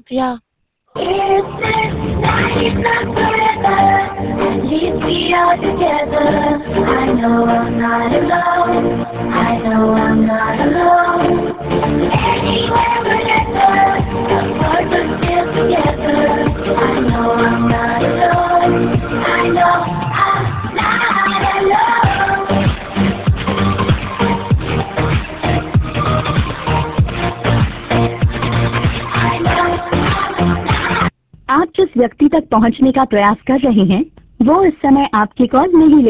Yeah. It's not forever. At least we are together. I know I'm not alone. I know I'm not alone. Anywhere whenever, apart but still together. I know I'm not alone. I know I'm not alone. आप जिस व्यक्ति तक पहुंचने का प्रयास कर रहे हैं वो इस समय आपकी कॉल नहीं ले